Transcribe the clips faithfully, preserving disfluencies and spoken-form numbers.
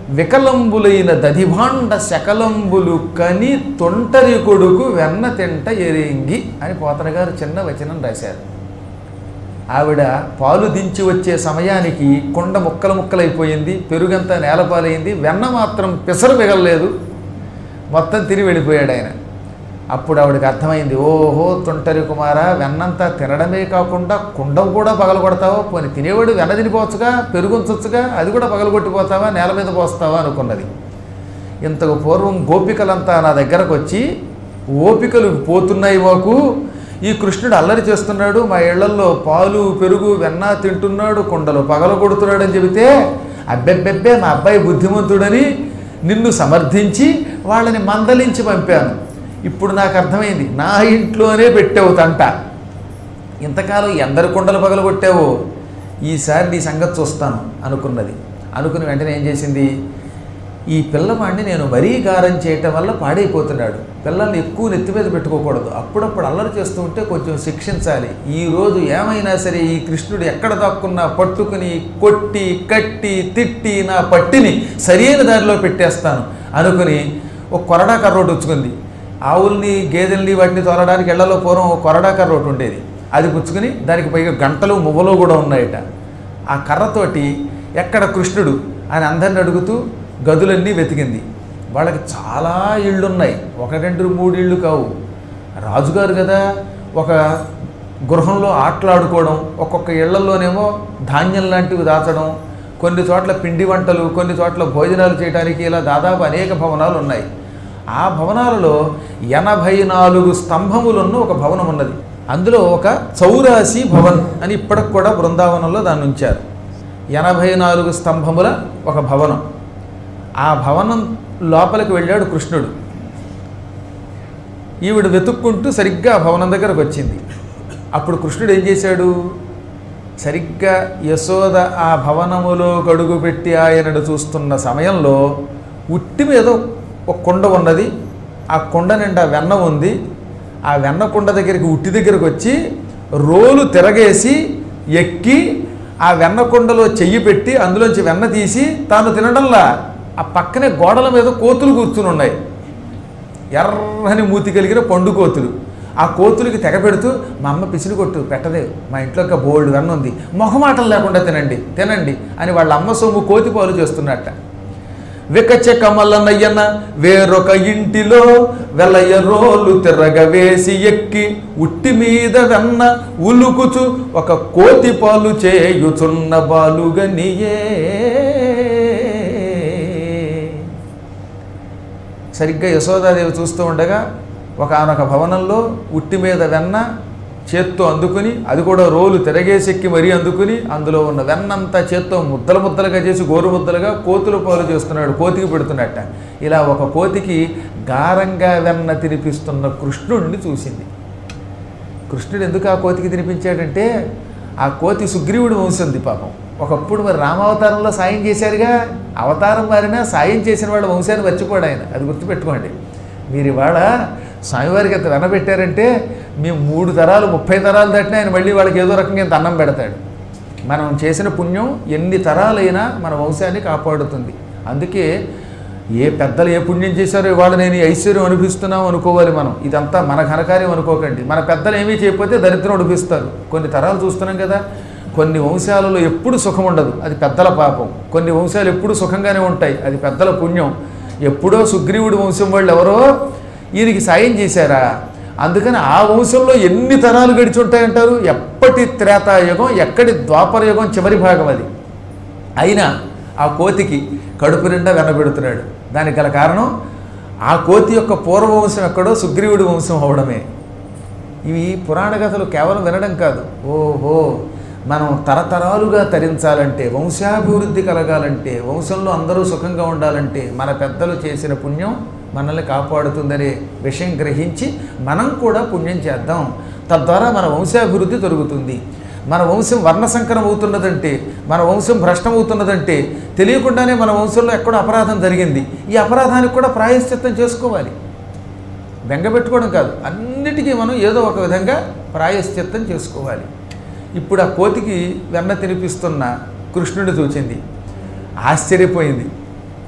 వికలంబులైన దధిభాండ శకలంబులు కని తొంటరి కొడుకు వెన్న తింట ఎరింగి అని పోతన గారు చిన్న వచనం రాశారు. ఆవిడ పాలు దించి వచ్చే సమయానికి కొండ ముక్కలు ముక్కలైపోయింది, పెరుగంతా నేలపాలైంది, వెన్న మాత్రం పిసరు మిగలలేదు, మొత్తం తిని వెళ్ళిపోయాడు ఆయన. అప్పుడు ఆవిడకి అర్థమైంది, ఓహో తొంటరి కుమార, వెన్నంతా తినడమే కాకుండా కుండం కూడా పగలగొడతావా, పోనీ తినేవాడు వెన్న తినిపోవచ్చుగా, పెరుగుంచొచ్చుగా, అది కూడా పగలగొట్టిపోతావా, నేల మీద పోస్తావా అనుకున్నది. ఇంతకు పూర్వం గోపికలంతా నా దగ్గరకు వచ్చి, ఓపికలు పోతున్నాయి మాకు, ఈ కృష్ణుడు అల్లరి చేస్తున్నాడు, మా ఇళ్లల్లో పాలు పెరుగు వెన్న తింటున్నాడు, కుండలు పగలగొడుతున్నాడు అని చెబితే, అబ్బెబ్బెబ్బే మా అబ్బాయి బుద్ధిమంతుడని నిన్ను సమర్థించి వాళ్ళని మందలించి పంపాను. ఇప్పుడు నాకు అర్థమైంది, నా ఇంట్లోనే పెట్టావు తంట, ఇంతకాలం ఎందరి కుండలు పగలగొట్టావో, ఈసారి నీ సంగతి చూస్తాను అనుకున్నది. అనుకుని వెంటనే ఏం చేసింది, ఈ పిల్లవాడిని నేను మరీ గారం చేయటం వల్ల పాడైపోతున్నాడు, పిల్లల్ని ఎక్కువ నెత్తి మీద పెట్టుకోకూడదు, అప్పుడప్పుడు అల్లరి చేస్తూ ఉంటే కొంచెం శిక్షించాలి, ఈరోజు ఏమైనా సరే ఈ కృష్ణుడు ఎక్కడ దాక్కున్నా పట్టుకుని కొట్టి కట్టి తిట్టి నా పట్టిని సరైన దారిలో పెట్టేస్తాను అనుకుని ఒక కొరడా కర్రోటి వచ్చుకుంది. ఆవుల్ని గేదెల్ని వాటిని తోలడానికి ఇళ్లలో పూర్వం ఒక కొరడా కర్ర ఒకటి ఉండేది, అది పుచ్చుకుని దానికి పైగా గంటలు మువ్వలు కూడా ఉన్నాయట. ఆ కర్రతోటి ఎక్కడ కృష్ణుడు అని అందరిని అడుగుతూ గదులన్నీ వెతికింది. వాళ్ళకి చాలా ఇళ్ళు ఉన్నాయి, ఒక రెండు మూడు ఇళ్ళు కావు. రాజుగారు కదా, ఒక గృహంలో ఆటలాడుకోవడం, ఒక్కొక్క ఇళ్లలోనేమో ధాన్యం లాంటివి దాచడం, కొన్ని చోట్ల పిండి వంటలు, కొన్ని చోట్ల భోజనాలు చేయడానికి, ఇలా దాదాపు అనేక భవనాలు ఉన్నాయి. ఆ భవనాలలో ఎనభై నాలుగు స్తంభములున్న ఒక భవనం ఉన్నది. అందులో ఒక చౌరాసి భవన్ అని ఇప్పటికి కూడా బృందావనంలో దాన్ని ఉంచారు. ఎనభై నాలుగు స్తంభముల ఒక భవనం. ఆ భవనం లోపలికి వెళ్ళాడు కృష్ణుడు. ఈవిడ వెతుక్కుంటూ సరిగ్గా ఆ భవనం దగ్గరకు వచ్చింది. అప్పుడు కృష్ణుడు ఏం చేశాడు, సరిగ్గా యశోద ఆ భవనములో గడుగు పెట్టి ఆయనను చూస్తున్న సమయంలో ఉట్టి మీద ఒక కుండ ఉన్నది, ఆ కుండ నిండా వెన్న ఉంది. ఆ వెన్న కుండ దగ్గరికి ఉట్టి దగ్గరకు వచ్చి రోలు తిరగేసి ఎక్కి ఆ వెన్న కుండలో చెయ్యి పెట్టి అందులోంచి వెన్న తీసి తాను తినడంలా ఆ పక్కనే గోడల మీద కోతులు కూర్చుని ఉన్నాయి, ఎర్రని మూతి కలిగిన పండు కోతులు. ఆ కోతులకి తెగ పెడుతూ, మా అమ్మ పిసిని కొట్టు పెట్టదే, మా ఇంట్లో ఒక బోల్డ్ వెన్న ఉంది, మొహమాటలు లేకుండా తినండి తినండి అని వాళ్ళ అమ్మ సొమ్ము కోతి పాలు చేస్తున్నట్ట. వికచ కమలనయ్యన వేరొక ఇంటిలో వెలయ రోలు తిరగవేసి ఎక్కి ఉట్టి మీద వెన్న ఉలుకుచు ఒక కోతి పాలు చేయుచున్న బాలుగనియే. సరిగ్గా యశోదాదేవి చూస్తూ ఉండగా ఒకానొక భవనంలో ఉట్టి మీద వెన్న చేత్తో అందుకుని, అది కూడా రోలు తిరగేసెక్కి మరీ అందుకుని, అందులో ఉన్న వెన్నంతా చేత్తో ముద్దలు ముద్దలుగా చేసి గోరు ముద్దలుగా కోతుల పాలు చేస్తున్నాడు, కోతికి పెడుతున్నట్ట. ఇలా ఒక కోతికి గారంగా వెన్న తినిపిస్తున్న కృష్ణుడిని చూసింది. కృష్ణుడు ఎందుకు ఆ కోతికి తినిపించాడంటే, ఆ కోతి సుగ్రీవుడి వంశంది పాపం. ఒకప్పుడు మరి రామావతారంలో సాయం చేశారుగా, అవతారం మారినా సాయం చేసిన వాళ్ళ వంశాన్ని మర్చిపోడు ఆయన, అది గుర్తుపెట్టుకోండి. మీరు ఇవాళ స్వామివారికి ఎంత వెన్న పెట్టారంటే, మేము మూడు తరాలు ముప్పై తరాలు దాటినా ఆయన మళ్ళీ వాళ్ళకి ఏదో రకంగా ఇంత అన్నం పెడతాడు. మనం చేసిన పుణ్యం ఎన్ని తరాలైనా మన వంశాన్ని కాపాడుతుంది. అందుకే ఏ పెద్దలు ఏ పుణ్యం చేశారో ఇవాళ నేను ఈ ఐశ్వర్యం అనిపిస్తున్నాం అనుకోవాలి మనం. ఇదంతా మన ఘనకార్యం అనుకోకండి. మన పెద్దలు ఏమీ చేయకపోతే దరిద్రం అనిపిస్తారు. కొన్ని తరాలు చూస్తున్నాం కదా, కొన్ని వంశాలలో ఎప్పుడు సుఖం ఉండదు, అది పెద్దల పాపం. కొన్ని వంశాలు ఎప్పుడు సుఖంగానే ఉంటాయి, అది పెద్దల పుణ్యం. ఎప్పుడో సుగ్రీవుడి వంశం వాళ్ళు ఎవరో ఈయనకి సాయం చేశారా, అందుకని ఆ వంశంలో ఎన్ని తరాలు గడిచి ఉంటాయంటారు. ఎప్పటి త్రేతాయుగం, ఎక్కడి ద్వాపరయుగం చివరి భాగం అది. అయినా ఆ కోతికి కడుపు నిండా వెనబెడుతున్నాడు. దానికి గల కారణం ఆ కోతి యొక్క పూర్వవంశం ఎక్కడో సుగ్రీవుడి వంశం అవడమే. ఇవి పురాణ కథలు కేవలం వినడం కాదు. ఓహో, మనం తరతరాలుగా తరించాలంటే, వంశాభివృద్ధి కలగాలంటే, వంశంలో అందరూ సుఖంగా ఉండాలంటే మన పెద్దలు చేసిన పుణ్యం మనల్ని కాపాడుతుందనే విషయం గ్రహించి మనం కూడా పుణ్యం చేద్దాం. తద్వారా మన వంశాభివృద్ధి జరుగుతుంది. మన వంశం వర్ణసంకరం అవుతున్నదంటే, మన వంశం భ్రష్టమవుతున్నదంటే తెలియకుండానే మన వంశంలో ఎక్కడో అపరాధం జరిగింది. ఈ అపరాధానికి కూడా ప్రాయశ్చిత్తం చేసుకోవాలి. బెంగపెట్టుకోవడం కాదు, అన్నిటికీ మనం ఏదో ఒక విధంగా ప్రాయశ్చిత్తం చేసుకోవాలి. ఇప్పుడు ఆ కోతికి వెన్న తినిపిస్తున్న కృష్ణుడిని చూచింది, ఆశ్చర్యపోయింది.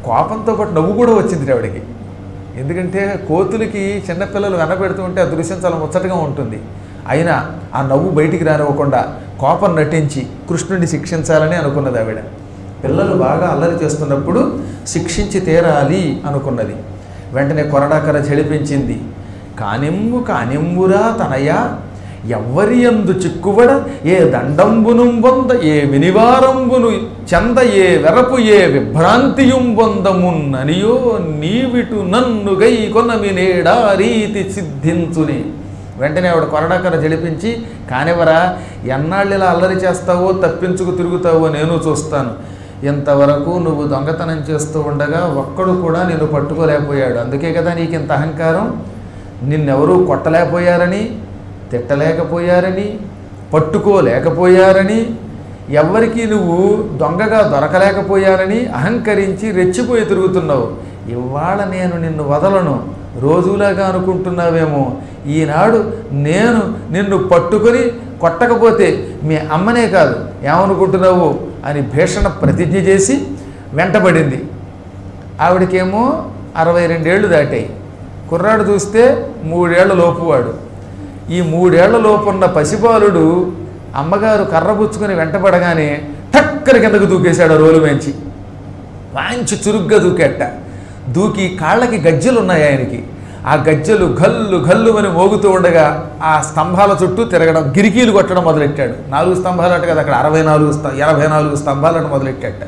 కోపంతో పాటు నవ్వు కూడా వచ్చింది ఆవిడకి. ఎందుకంటే కోతులకి చిన్నపిల్లలు వెనపెడుతూ ఉంటే ఆ దృశ్యం చాలా ముచ్చటగా ఉంటుంది. అయినా ఆ నవ్వు బయటికి రానివ్వకుండా కోపం నటించి కృష్ణుడిని శిక్షించాలని అనుకున్నది ఆవిడ. పిల్లలు బాగా అల్లరి చేస్తున్నప్పుడు శిక్షించి తీరాలి అనుకున్నది. వెంటనే కొరడాకర చెడిపించింది. కానిమ్ము కానిమ్మురా తనయ ఎవ్వరి యందు చిక్కుబడ ఏ దండంబును బొంద ఏ వినివారంబును చంద ఏ వెరపు ఏ విభ్రాంతియుం బొందమున్ననియో నీవిటు నన్ను గై కొనమి నేడా రీతి సిద్ధించుని. వెంటనే ఆవిడ కొరడాకర జడిపించి, కానివరా ఎన్నాళ్ళు ఇలా అల్లరి చేస్తావో తప్పించుకు తిరుగుతావో నేను చూస్తాను. ఇంతవరకు నువ్వు దొంగతనం చేస్తూ ఉండగా ఒక్కడు కూడా నిన్ను పట్టుకోలేకపోయాడు. అందుకే కదా నీకు ఇంత అహంకారం. నిన్నెవరూ కొట్టలేకపోయారని, తిట్టలేకపోయారని, పట్టుకోలేకపోయారని, ఎవరికి నువ్వు దొంగగా దొరకలేకపోయారని అహంకరించి రెచ్చిపోయి తిరుగుతున్నావు. ఇవాళ నేను నిన్ను వదలను. రోజులాగా అనుకుంటున్నావేమో, ఈనాడు నేను నిన్ను పట్టుకొని కొట్టకపోతే మీ అమ్మనే కాదు ఏమనుకుంటున్నావు అని భీషణ ప్రతిజ్ఞ చేసి వెంటబడింది. ఆవిడకేమో అరవై రెండేళ్లు దాటాయి. కుర్రాడు చూస్తే మూడేళ్ల లోపువాడు. ఈ మూడేళ్ల లోపున్న పసిబాలుడు అమ్మగారు కర్రబుచ్చుకొని వెంటబడగానే టక్కన కిందకు దూకేశాడు. రోలు వెంచి మంచి చురుగ్గా దూకేట. దూకి కాళ్ళకి గజ్జెలు ఉన్నాయి ఆయనకి. ఆ గజ్జెలు గల్లు గల్లు అని మోగుతూ ఉండగా ఆ స్తంభాల చుట్టూ తిరగడం, గిరికీలు కొట్టడం మొదలెట్టాడు. నాలుగు స్తంభాలు అట కదా, అక్కడ అరవై నాలుగు స్త ఎనభై నాలుగు స్తంభాలను మొదలెట్టాట.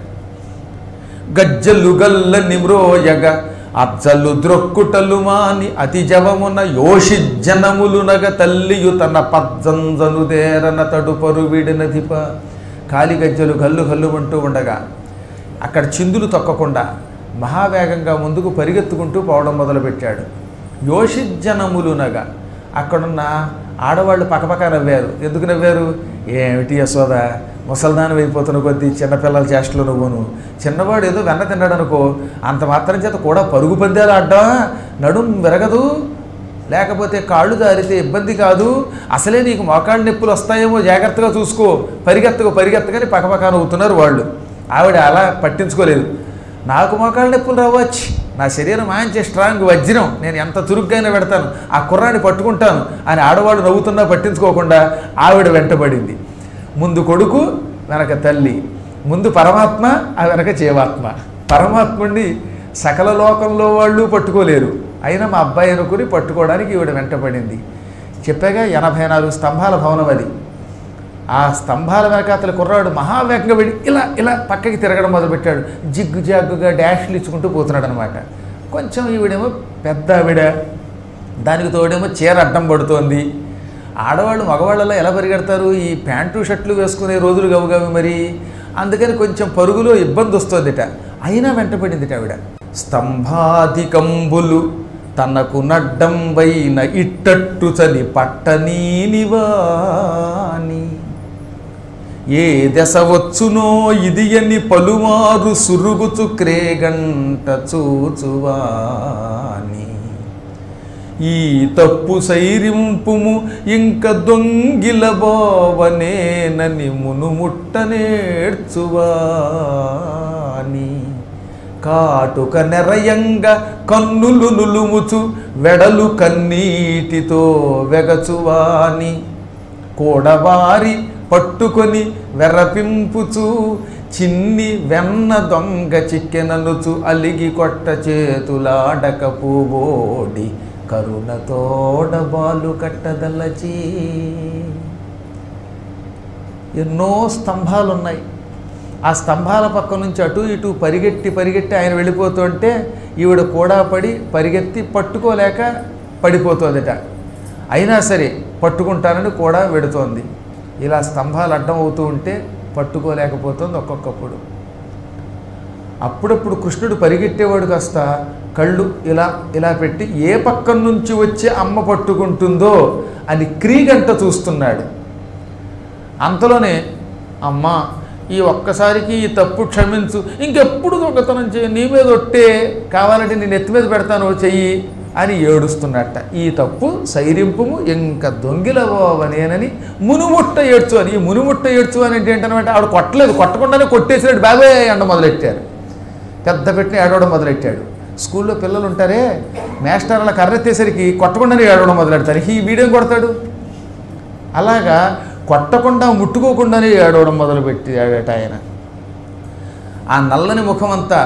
గజ్జలు గల్ల నిమ్రోయగ అజ్జలు ద్రొక్కుటలు మాని అతి జవమున యోషి జనములు నగ తల్లియు తన పజ్జంజను దేరన తడుపరు విడినధిప. కాలి గజ్జలు గల్లు గల్లు అంటూ ఉండగా అక్కడ చిందులు తొక్కకుండా మహావేగంగా ముందుకు పరిగెత్తుకుంటూ పోవడం మొదలుపెట్టాడు. యోషిజనములునగా అక్కడున్న ఆడవాళ్ళు పక్కపక్క నవ్వారు. ఎందుకు నవ్వారు? ఏమిటి యశోద, ముసల్దానం అయిపోతున్న కొద్దీ చిన్నపిల్లల చేష్టలు నువ్వును. చిన్నవాడు ఏదో వెన్న తిన్నాడు అనుకో, అంత మాత్రం చేత కూడా పరుగు పందాలు ఆడ్డా నడుం విరగదు, లేకపోతే కాళ్ళు జారితే ఇబ్బంది కాదు, అసలే నీకు మోకాళ్ళ నొప్పులు వస్తాయేమో, జాగ్రత్తగా చూసుకో, పరిగెత్తకు పరిగెత్తకని పక్కపక్క నవ్వుతున్నారు వాళ్ళు. ఆవిడ అలా పట్టించుకోలేదు. నాకు మోకాళ్ళ నొప్పులు రావచ్చు, నా శరీరం మంచి స్ట్రాంగ్ వజ్రం, నేను ఎంత చురుగ్గానే పెడతాను, ఆ కుర్రాన్ని పట్టుకుంటాను అని ఆడవాళ్ళు నవ్వుతున్నా పట్టించుకోకుండా ఆవిడ వెంటబడింది. ముందు కొడుకు, వెనక తల్లి, ముందు పరమాత్మ, ఆ వెనక జీవాత్మ. పరమాత్ముడిని సకల లోకంలో వాళ్ళు పట్టుకోలేరు, అయినా మా అబ్బాయి అనుకుని పట్టుకోవడానికి ఈవిడ వెంటబడింది. చెప్పాగా ఎనభై నాలుగు స్తంభాల భవనం అది. ఆ స్తంభాల వెనక అతని కుర్రాడు మహావేగంగా వెళ్ళి ఇలా ఇలా పక్కకి తిరగడం మొదలుపెట్టాడు. జిగ్గు జాగ్గుగా డాష్లు ఇచ్చుకుంటూ పోతున్నాడు అనమాట. కొంచెం ఈవిడేమో పెద్ద ఆవిడ, దానికి తోడేమో చీర అడ్డం పడుతోంది. ఆడవాళ్ళు మగవాళ్ళలో ఎలా పరిగెడతారు, ఈ ప్యాంటు షర్ట్లు వేసుకునే రోజులు గవుగవి మరి, అందుకని కొంచెం పరుగులో ఇబ్బంది వస్తుందిట. అయినా వెంటపడిందిట ఆవిడ. స్తంభాధికంబులు తనకు నడ్డంబైన ఇట్టట్టు చలి పట్టనీనివాని ఏ దశ వచ్చునో ఇది అని పలుమారు సురుగుచు క్రేగంట చూచువాని ఈ తప్పు సైరింపుము ఇంక దొంగిల బావనేనని మునుముట్ట నేర్చువాని కాటుక నెరయంగ కన్నులు నులుముచు వెడలు కన్నీటితో వెగచువాని కోడవారి పట్టుకొని వెర్రపింపుచు చిన్ని వెన్న దొంగ చిక్కెననుచు అలిగి కొట్ట చేతులాడక పూబోడి కరుణతోడ బాలు కట్టదలచి. ఎన్నో స్తంభాలున్నాయి. ఆ స్తంభాల పక్క నుంచి అటు ఇటు పరిగెట్టి పరిగెట్టి ఆయన వెళ్ళిపోతుంటే ఈవిడ కూడా పడి పరిగెత్తి పట్టుకోలేక పడిపోతుందిట. అయినా సరే పట్టుకుంటానని కూడా వెడుతోంది. ఇలా స్తంభాలు అడ్డం అవుతూ ఉంటే పట్టుకోలేకపోతుంది ఒక్కొక్కప్పుడు. అప్పుడప్పుడు కృష్ణుడు పరిగెట్టేవాడు కాస్త కళ్ళు ఇలా ఇలా పెట్టి ఏ పక్కన నుంచి వచ్చి అమ్మ పట్టుకుంటుందో అని క్రీగంట చూస్తున్నాడు. అంతలోనే అమ్మ ఈ ఒక్కసారికి ఈ తప్పు క్షమించు, ఇంకెప్పుడు దొంగతనం చేయి, నీ మీద ఒట్టే, కావాలంటే నేను ఎత్తి మీద పెడతాను చెయ్యి అని ఏడుస్తున్నట్ట. ఈ తప్పు సైరింపుము ఇంక దొంగిలవనేనని మునుముట్ట ఏడ్చు అని. ఈ మునుముట్ట ఏడ్చు అని ఏంటనమాట, ఆవిడ కొట్టలేదు, కొట్టకుండానే కొట్టేసినట్టు బాబాయ్ అండ మొదలెట్టారు. పెద్ద పెట్టిన ఏడవడం మొదలెట్టాడు. స్కూల్లో పిల్లలు ఉంటారే, మాస్టర్ అలా కర్రెత్తేసరికి కొట్టకుండానే ఏడవడం మొదలెడతారు. ఈ వీడియో కొడతాడు. అలాగా కొట్టకుండా ముట్టుకోకుండానే ఏడవడం మొదలుపెట్టాడట ఆయన. ఆ నల్లని ముఖం అంతా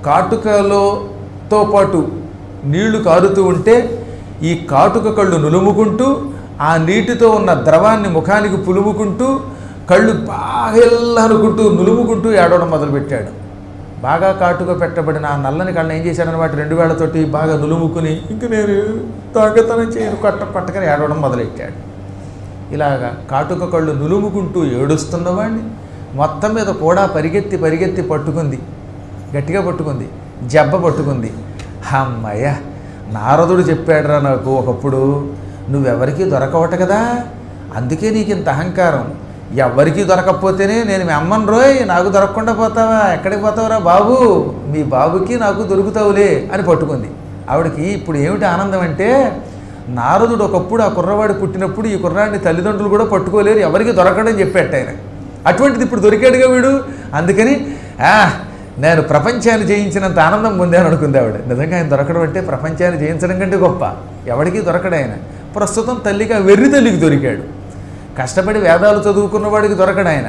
కాటుకలోతో పాటు నీళ్లు కారుతూ ఉంటే ఈ కాటుక కళ్ళు నులుముకుంటూ ఆ నీటితో ఉన్న ద్రవాన్ని ముఖానికి పులుముకుంటూ కళ్ళు బాగా అనుకుంటూ నులుముకుంటూ ఏడవడం మొదలుపెట్టాడు. బాగా కాటుక పెట్టబడిన ఆ నల్లని కళ్ళని ఏం చేశాడనమాట, రెండు వేళ్లతోటి బాగా నులుముకుని ఇంక నేను తాగతనం చేయను కొట్ట కొట్టకని ఏడవడం మొదలెట్టాడు. ఇలాగా కాటుక కళ్ళు నులుముకుంటూ ఏడుస్తున్నవాడిని మొత్తం మీద కూడా పరిగెత్తి పరిగెత్తి పట్టుకుంది, గట్టిగా పట్టుకుంది, జబ్బ పట్టుకుంది. అమ్మయ్య, నారదుడు చెప్పాడురా నాకు ఒకప్పుడు, నువ్వెవరికీ దొరకవట కదా, అందుకే నీకు ఇంత అహంకారం. ఎవరికీ దొరకకపోతేనే నేను మీ అమ్మను రోయ్, నాకు దొరకకుండా పోతావా, ఎక్కడికి పోతావురా బాబు, మీ బాబుకి నాకు దొరుకుతావులే అని పట్టుకుంది. ఆవిడకి ఇప్పుడు ఏమిటి ఆనందం అంటే, నారదుడు ఒకప్పుడు ఆ కుర్రవాడు పుట్టినప్పుడు ఈ కుర్రాడిని తల్లిదండ్రులు కూడా పట్టుకోలేరు, ఎవరికి దొరకడని చెప్పేట ఆయన. అటువంటిది ఇప్పుడు దొరికాడుగా వీడు, అందుకని ఆ నేను ప్రపంచాన్ని జయించినంత ఆనందం పొందాను అనుకుంది ఆవిడ. నిజంగా ఆయన దొరకడం అంటే ప్రపంచాన్ని జయించడం కంటే గొప్ప, ఎవరికి దొరకడు ఆయన. ప్రస్తుతం తల్లిగా వెర్రి తల్లికి దొరికాడు. కష్టపడి వేదాలు చదువుకున్నవాడికి దొరకడు ఆయన.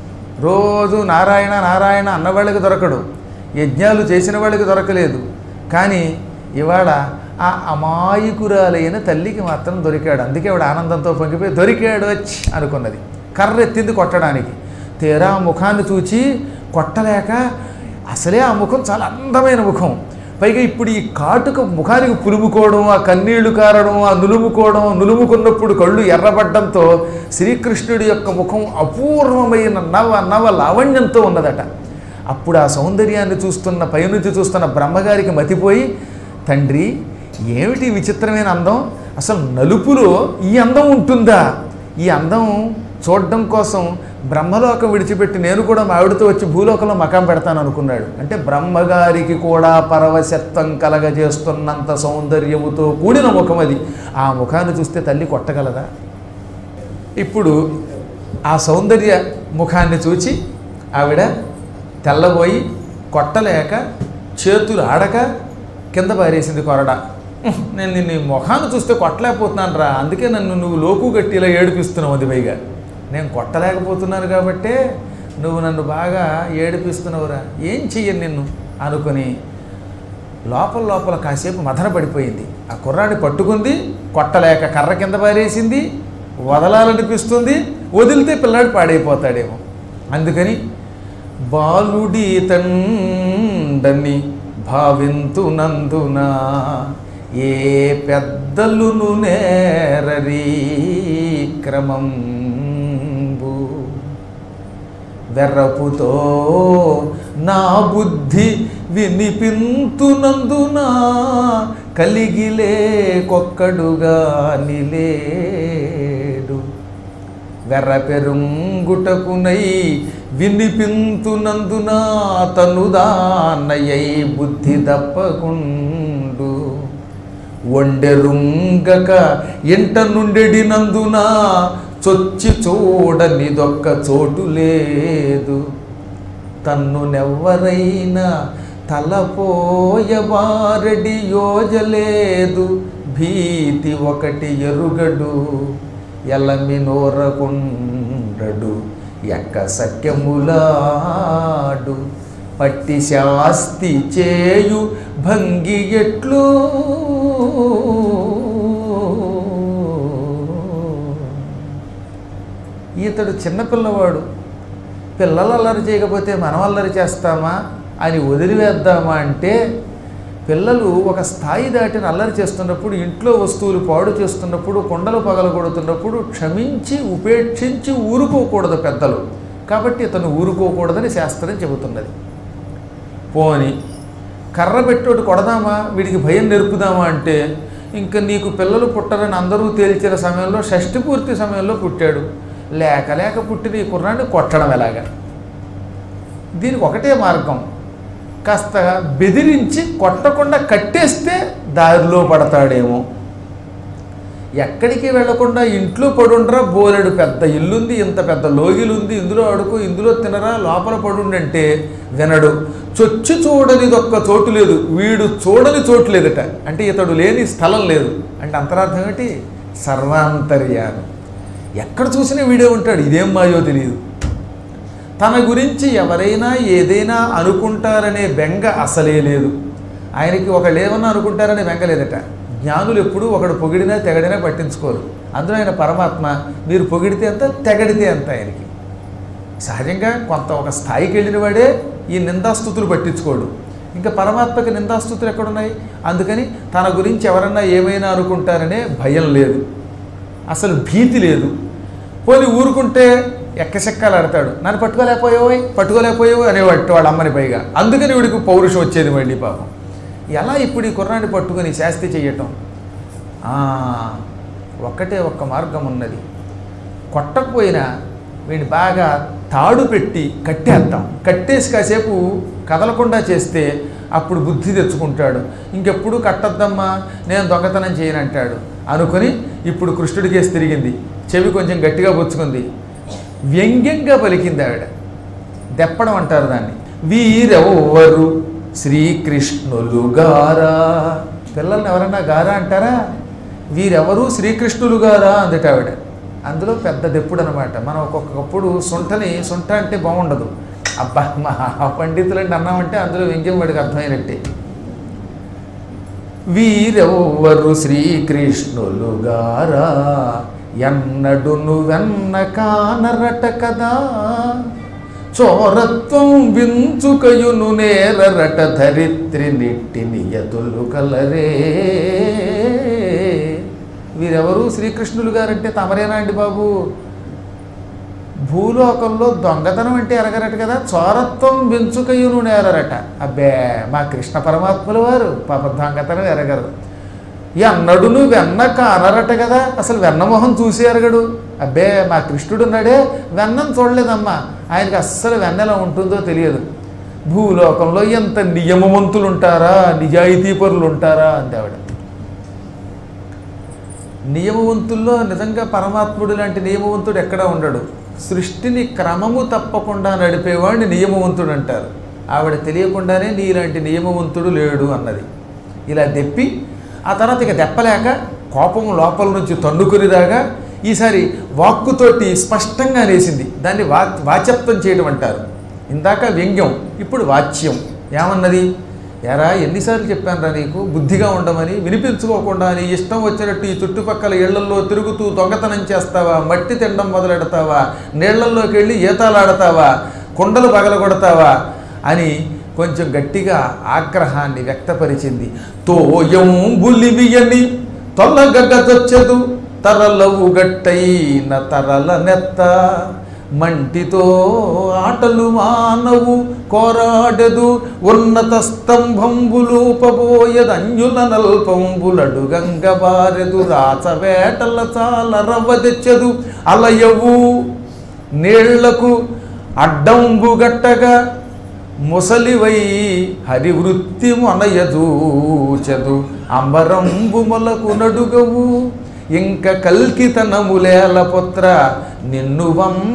రోజు నారాయణ నారాయణ అన్నవాళ్ళకి దొరకడు, యజ్ఞాలు చేసిన వాళ్ళకి దొరకలేదు. కానీ ఇవాళ ఆ అమాయకురాలైన తల్లికి మాత్రం దొరికాడు. అందుకే ఆవిడ ఆనందంతో పొంగిపోయి దొరికాడు వచ్చి అనుకున్నది. కర్ర ఎత్తింది కొట్టడానికి. తీరా ముఖాన్ని చూచి కొట్టలేక, అసలే ఆ ముఖం చాలా అందమైన ముఖం, పైగా ఇప్పుడు ఈ కాటుక ముఖానికి పులుముకోవడం, ఆ కన్నీళ్లు కారడం, ఆ నులుముకోవడం, నులుముకున్నప్పుడు కళ్ళు ఎర్రబడ్డంతో శ్రీకృష్ణుడి యొక్క ముఖం అపూర్వమైన నవ నవ లావణ్యంతో ఉన్నదట. అప్పుడు ఆ సౌందర్యాన్ని చూస్తున్న పైనుంచి చూస్తున్న బ్రహ్మగారికి మతిపోయి, తండ్రి ఏమిటి విచిత్రమైన అందం, అసలు నలుపులో ఈ అందం ఉంటుందా, ఈ అందం చూడడం కోసం బ్రహ్మలోకం విడిచిపెట్టి నేను కూడా మా ఆవిడతో వచ్చి భూలోకంలో మకాం పెడతాను అనుకున్నాడు. అంటే బ్రహ్మగారికి కూడా పరవశత్వం కలగజేస్తున్నంత సౌందర్యముతో కూడిన ముఖం అది. ఆ ముఖాన్ని చూస్తే తల్లి కొట్టగలదా? ఇప్పుడు ఆ సౌందర్య ముఖాన్ని చూచి ఆవిడ తెల్లబోయి కొట్టలేక చేతులు ఆడక కింద పారేసింది కొరడా. నేను నిన్ను ముఖాన్ని చూస్తే కొట్టలేకపోతున్నాను రా, అందుకే నన్ను నువ్వు లోకు గట్టి ఇలా ఏడిపిస్తున్నావు. అది పైగా నేను కొట్టలేకపోతున్నాను కాబట్టే నువ్వు నన్ను బాగా ఏడిపిస్తున్నావురా, ఏం చెయ్యను నిన్ను అనుకుని లోపల లోపల కాసేపు మదన పడిపోయింది. ఆ కుర్రాన్ని పట్టుకుంది, కొట్టలేక కర్ర కింద పారేసింది, వదలాలనిపిస్తుంది, వదిలితే పిల్లాడు పాడైపోతాడేమో. అందుకని బాలుడి తండని భావింతునందున ఏ పెద్దలును నేరరీ క్రమంబు వెర్రపుతో నా బుద్ధి వినిపింతునందున కలిగిలే కొక్కడుగా నిలేడు వెర్ర పెరుంగుటకునై వినిపింతునందున తనుదానయై బుద్ధి దప్పకుండు ఒండెరుంగక ఎంట నుండెడినందున చొచ్చి చూడనిదొక్క చోటు లేదు తన్నునెవ్వరైనా తలపోయవారడి యోజలేదు భీతి ఒకటి ఎరుగడు ఎలమి నోరకుండడు ఎక్క సఖ్యములాడు పట్టి శాస్తి చేయు భంగి ఎట్లు ఇతడు చిన్నపిల్లవాడు, పిల్లలు అల్లరి చేయకపోతే మనం అల్లరి చేస్తామా అని వదిలివేద్దామా అంటే, పిల్లలు ఒక స్థాయి దాటిని అల్లరి చేస్తున్నప్పుడు, ఇంట్లో వస్తువులు పాడు చేస్తున్నప్పుడు, కొండలు పగలగొడుతున్నప్పుడు క్షమించి ఉపేక్షించి ఊరుకోకూడదు పెద్దలు. కాబట్టి ఇతను ఊరుకోకూడదని శాస్త్రం చెబుతున్నది. పోని కర్ర పెట్టోటి కొడదామా, వీడికి భయం నేర్పుదామా అంటే, ఇంకా నీకు పిల్లలు పుట్టరని అందరూ తేల్చిన సమయంలో షష్ఠి పూర్తి సమయంలో పుట్టాడు, లేక లేక పుట్టిన ఈ కుర్రాన్ని కొట్టడం ఎలాగా? దీనికి ఒకటే మార్గం, కాస్త బెదిరించి కొట్టకుండా కట్టేస్తే దారిలో పడతాడేమో. ఎక్కడికి వెళ్లకుండా ఇంట్లో పడుండ్రా, బోలెడు పెద్ద ఇల్లుంది, ఇంత పెద్ద లోగిలుంది, ఇందులో అడుగు, ఇందులో తినరా, లోపల పడుండంటే వినడు. చొచ్చి చూడనిదొక్క చోటు లేదు, వీడు చూడని చోటు లేదట. అంటే ఇతడు లేని స్థలం లేదు అంటే అంతరార్థం ఏమిటి? సర్వాంతర్యామి. ఎక్కడ చూసినా వీడే ఉంటాడు. ఇదేం మాయో తెలియదు. తన గురించి ఎవరైనా ఏదైనా అనుకుంటారనే బెంగ అసలే లేదు ఆయనకి. ఒకళ్ళు ఏమన్నా అనుకుంటారనే బెంగ లేదట. జ్ఞానులు ఎప్పుడూ ఒకడు పొగిడినా తెగడినా పట్టించుకోరు. అందులో ఆయన పరమాత్మ. మీరు పొగిడితే ఎంత, తెగడితే ఎంత ఆయనకి. సహజంగా కొంత ఒక స్థాయికి వెళ్ళిన వాడే ఈ నిందాస్తుతులు పట్టించుకోడు. ఇంకా పరమాత్మకి నిందాస్తుతులు ఎక్కడున్నాయి? అందుకని తన గురించి ఎవరన్నా ఏమైనా అనుకుంటారనే భయం లేదు, అసలు భీతి లేదు. పోనీ ఊరుకుంటే ఎక్కశెక్కాలు ఆడతాడు. నన్ను పట్టుకోలేకపోయావు పట్టుకోలేకపోయావు అనేవాడు వాళ్ళ అమ్మని పైగా. అందుకని వీడికి పౌరుషం వచ్చేది మళ్ళీ పాపం. ఎలా ఇప్పుడు ఈ కుర్రాన్ని పట్టుకొని శాస్తి చెయ్యటం? ఒక్కటే ఒక్క మార్గం ఉన్నది. కొట్టకపోయినా వీడిని బాగా తాడు పెట్టి కట్టేద్దాం. కట్టేసి కాసేపు కదలకుండా చేస్తే అప్పుడు బుద్ధి తెచ్చుకుంటాడు. ఇంకెప్పుడు కట్టద్దమ్మా, నేను దొంగతనం చేయనంటాడు అనుకుని ఇప్పుడు కృష్ణుడికేసి తిరిగింది. చెవి కొంచెం గట్టిగా పుచ్చుకుంది. వ్యంగ్యంగా పలికింది ఆవిడ. దెప్పడం అంటారు దాన్ని. వీరెవ్వరు శ్రీకృష్ణులు గారా. పిల్లల్ని ఎవరన్నా గారా అంటారా? వీరెవరు శ్రీకృష్ణులు గారా అందట ఆవిడ. అందులో పెద్ద దెప్పుడు అనమాట. మనం ఒక్కొక్కప్పుడు సొంటని సొంట అంటే బాగుండదు. అబ్బా మా పండితులంటే అన్నామంటే అందులో వ్యంగ్యం వాడికి అర్థమైనట్టే. వీరెవ్వరు శ్రీకృష్ణులు గారా ఎన్నడును వెన్న కానరట కదా. చోరత్వం వించుకయును నేరరట ధరిత్రి నిట్టి నియతులు కలరే. వీరెవరు శ్రీకృష్ణులు గారంటే తమరేనా అండి బాబు? భూలోకంలో దొంగతనం అంటే ఎరగరట కదా. చోరత్వం వించుకయును నేరరట. అబ్బే మా కృష్ణ పరమాత్ముల వారు పాప దొంగతనం ఎరగరు. ఎన్నడును వెన్న కానరట కదా. అసలు వెన్నమోహం చూసి ఎరగడు. అబ్బే మా కృష్ణుడు ఉన్నాడే వెన్నం చూడలేదమ్మా, ఆయనకి అస్సలు వెన్న ఎలా ఉంటుందో తెలియదు. భూలోకంలో ఎంత నియమవంతులు ఉంటారా, నిజాయితీ పరులు ఉంటారా అంతే ఆవిడ. నియమవంతుల్లో నిజంగా పరమాత్ముడు లాంటి నియమవంతుడు ఎక్కడా ఉండడు. సృష్టిని క్రమము తప్పకుండా నడిపేవాడిని నియమవంతుడు అంటారు. ఆవిడ తెలియకుండానే నీలాంటి నియమవంతుడు లేడు అన్నది. ఇలా దెప్పి ఆ తర్వాత ఇక దెప్పలేక కోపం లోపల నుంచి తన్నుకునిదాగా ఈసారి వాక్కుతోటి స్పష్టంగా లేసింది. దాన్ని వా వాచ్యత్వం చేయడం అంటారు. ఇందాక వ్యంగ్యం, ఇప్పుడు వాచ్యం. ఏమన్నది? ఎరా ఎన్నిసార్లు చెప్పానురా నీకు బుద్ధిగా ఉండమని, వినిపించుకోకుండా నీ ఇష్టం వచ్చినట్టు ఈ చుట్టుపక్కల ఇళ్లల్లో తిరుగుతూ దొంగతనం చేస్తావా, మట్టి తినడం మొదలెడతావా, నీళ్లల్లోకి వెళ్ళి ఈతలాడతావా, కుండలు పగలగొడతావా అని కొంచెం గట్టిగా ఆగ్రహాన్ని వ్యక్తపరిచింది. తోయం బులివియని తొల్లగగ్గదొచ్చదు తరలవు గట్టైన తరల నెత్త. మంటితో ఆటలు మానవు కోరాడెదు ఉన్నత స్తంభంబులూపబోయదు అంజుల నల్పంబులడు గంగబారెదు రాచవేటల చాలా రవ్వ తెచ్చదు అలయవు నీళ్లకు అడ్డంబు గట్టగా ముసలివై హరివృత్తి మొనయజూచదు అంబరంబు మొలకు నడుగవు ఇంక కల్కితనములేల పుత్ర నిన్ను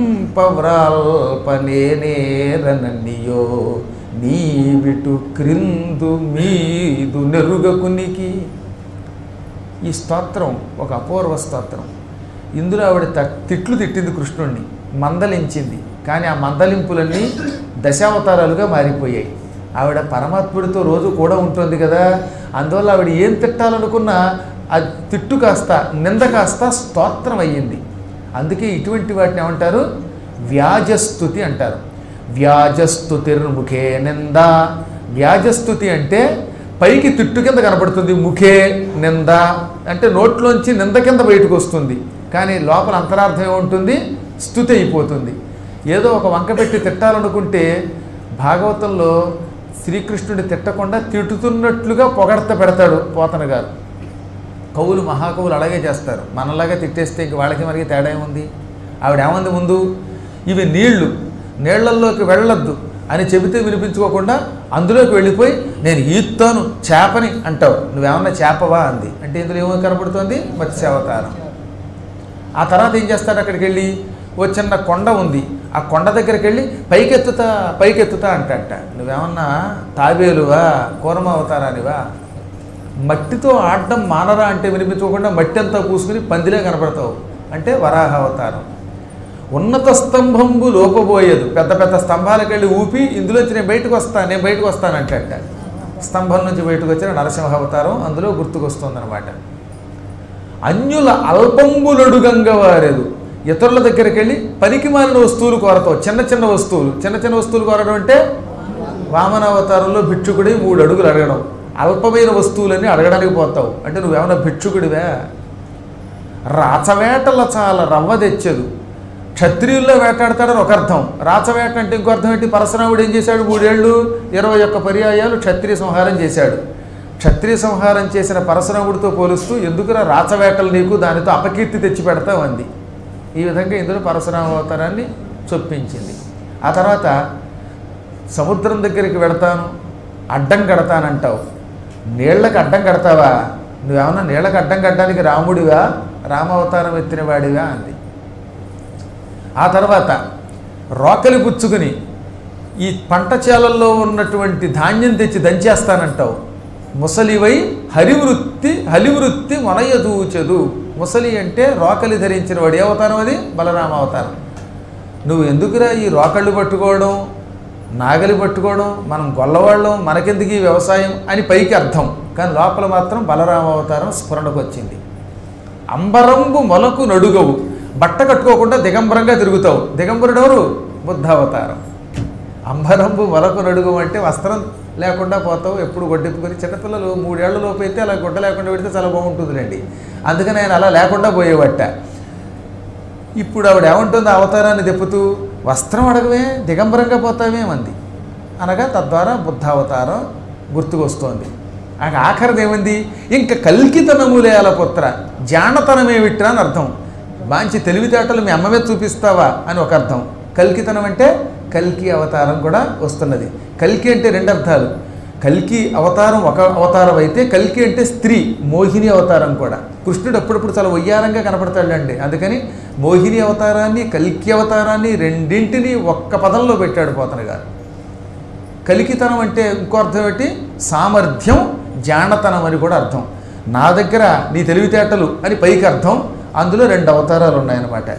వంపవ్రాల్పనేనేరనన్నియో నీవిటు క్రిందు మీదు నెరుగకునికి. ఈ స్తోత్రం ఒక అపూర్వ స్తోత్రం. ఇందులో ఆవిడ తిట్లు తిట్టింది కృష్ణుణ్ణి, మందలించింది. కానీ ఆ మందలింపులన్నీ దశావతారాలుగా మారిపోయాయి. ఆవిడ పరమాత్ముడితో రోజు కూడా ఉంటుంది కదా, అందువల్ల ఆవిడ ఏం తిట్టాలనుకున్నా అది తిట్టు కాస్త నింద కాస్త స్తోత్రం అయ్యింది. అందుకే ఇటువంటి వాటిని ఏమంటారు? వ్యాజస్తుతి అంటారు. వ్యాజస్తుతిర్ముఖే నింద. వ్యాజస్తుతి అంటే పైకి తిట్టు కింద కనపడుతుంది, ముఖే నింద అంటే నోట్లోంచి నింద కింద బయటకు వస్తుంది, కానీ లోపల అంతరార్థం ఏముంటుంది? స్తుతి అయిపోతుంది. ఏదో ఒక వంక పెట్టి తిట్టాలనుకుంటే భాగవతంలో శ్రీకృష్ణుడిని తిట్టకుండా తిట్టుతున్నట్లుగా పొగడత పెడతాడు పోతన గారు. కవులు మహాకవులు అలాగే చేస్తారు. మనలాగా తిట్టేస్తే ఇంక వాళ్ళకి మనకి తేడా ఏముంది? ఆవిడ ఏమంది ముందు? ఇవి నీళ్లు, నీళ్లల్లోకి వెళ్ళొద్దు, అని చెబితే వినిపించుకోకుండా అందులోకి వెళ్ళిపోయి నేను ఈత్తాను చేపని అంటావు, నువ్వేమన్నా చేపవా అంది. అంటే ఇందులో ఏమో కనపడుతోంది, మత్స్యావతారం. ఆ తర్వాత ఏం చేస్తాడు, అక్కడికి వెళ్ళి ఓ చిన్న కొండ ఉంది, ఆ కొండ దగ్గరికి వెళ్ళి పైకెత్తుతా పైకెత్తుతా అంటట. నువ్వేమన్నా తాబేలువా కూర్మ అవతారానివా, మట్టితో ఆడడం మానరా అంటే వినిపించుకోకుండా మట్టి అంతా పూసుకుని పందిలే కనపడతావు అంటే వరాహ అవతారం. ఉన్నత స్తంభంబు లోపబోయేదు, పెద్ద పెద్ద స్తంభాలకు వెళ్ళి ఊపి ఇందులోంచి నేను బయటకు వస్తాను నేను బయటకు వస్తానంటట. స్తంభం నుంచి బయటకు వచ్చిన నరసింహ అవతారం అందులో గుర్తుకొస్తుందన్నమాట. అన్యుల అల్పంబులడుగంగవారెదు, ఇతరుల దగ్గరికి వెళ్ళి పనికి మాలిన వస్తువులు కోరతావు, చిన్న చిన్న వస్తువులు. చిన్న చిన్న వస్తువులు కోరడం అంటే వామన అవతారంలో భిక్షుకుడి మూడు అడుగులు అడగడం, అల్పమైన వస్తువులన్నీ అడగడానికి పోతావు అంటే నువ్వేమన్నా భిక్షుకుడివా. రాచవేటల చాలా రవ్వ తెచ్చదు, క్షత్రియుల్లో వేటాడతాడని ఒక అర్థం, రాచవేట అంటే ఇంకో అర్థం ఏంటి, పరశురాముడు ఏం చేశాడు, మూడేళ్ళు ఇరవై ఒక్క పర్యాయాలు క్షత్రియ సంహారం చేశాడు. క్షత్రియ సంహారం చేసిన పరశురాముడితో పోలుస్తూ ఎందుకురా రాచవేటలు నీకు, దానితో అపకీర్తి తెచ్చి పెడతావు అంది. ఈ విధంగా ఇందులో పరశురామ అవతారాన్ని చొప్పించింది. ఆ తర్వాత సముద్రం దగ్గరికి వెడతాను అడ్డం కడతానంటావు, నీళ్లకు అడ్డం కడతావా, నువ్వేమన్నా నీళ్లకు అడ్డం కట్టడానికి రాముడివా రామావతారం ఎత్తిన వాడివా అంది. ఆ తర్వాత రోకలి పుచ్చుకుని ఈ పంట చేలల్లో ఉన్నటువంటి ధాన్యం తెచ్చి దంచేస్తానంటావు, ముసలివై హరివృత్తి హలివృత్తి మొనయదూచదు. ముసలి అంటే రోకలి ధరించిన వాడు, ఏ అవతారం అది, బలరామ అవతారం. నువ్వు ఎందుకురా ఈ రోకళ్ళు పట్టుకోవడం నాగలి పట్టుకోవడం, మనం గొల్లవాళ్ళం మనకెందుకు ఈ వ్యవసాయం అని పైకి అర్థం, కానీ లోపల మాత్రం బలరామ అవతారం స్ఫురణకు వచ్చింది. అంబరంబు మొలకు నడుగవు, బట్ట కట్టుకోకుండా దిగంబరంగా తిరుగుతావు, దిగంబరుడు ఎవరు, బుద్ధావతారం. అంబరంబు మొలకు నడుగవు అంటే వస్త్రం లేకుండా పోతావు, ఎప్పుడు గొడ్డెప్పుకొని. చిన్నపిల్లలు మూడేళ్ల లోపు అయితే అలా గుడ్డ లేకుండా పెడితే చాలా బాగుంటుందిలేండి, అందుకని ఆయన అలా లేకుండా పోయేవట్ట. ఇప్పుడు ఆవిడ ఏమంటుంది, అవతారాన్ని తెప్పుతూ వస్త్రం అడగవే దిగంబరంగా పోతావేమంది, అనగా తద్వారా బుద్ధావతారం గుర్తుకొస్తోంది. ఆ ఆఖరిది ఏమంది, ఇంకా కల్కితనములేల పుత్ర, జానతనమేమిట్రా అని అర్థం. మంచి తెలివితేటలు మీ అమ్మ మీద చూపిస్తావా అని ఒక అర్థం. కల్కితనం అంటే కల్కి అవతారం కూడా వస్తున్నది. కల్కి అంటే రెండు అర్థాలు, కల్కి అవతారం ఒక అవతారం అయితే కల్కి అంటే స్త్రీ, మోహిని అవతారం కూడా. కృష్ణుడు అప్పుడప్పుడు చాలా వయ్యారంగా కనపడతాడండి, అందుకని మోహిని అవతారాన్ని కల్కి అవతారాన్ని రెండింటినీ ఒక్క పదంలో పెట్టాడు పోతన గారు. కలికితనం అంటే ఇంకో అర్థం ఏంటి, సామర్థ్యం, జానతనం అని కూడా అర్థం. నా దగ్గర నీ తెలివితేటలు అని పైకి అర్థం, అందులో రెండు అవతారాలు ఉన్నాయన్నమాట.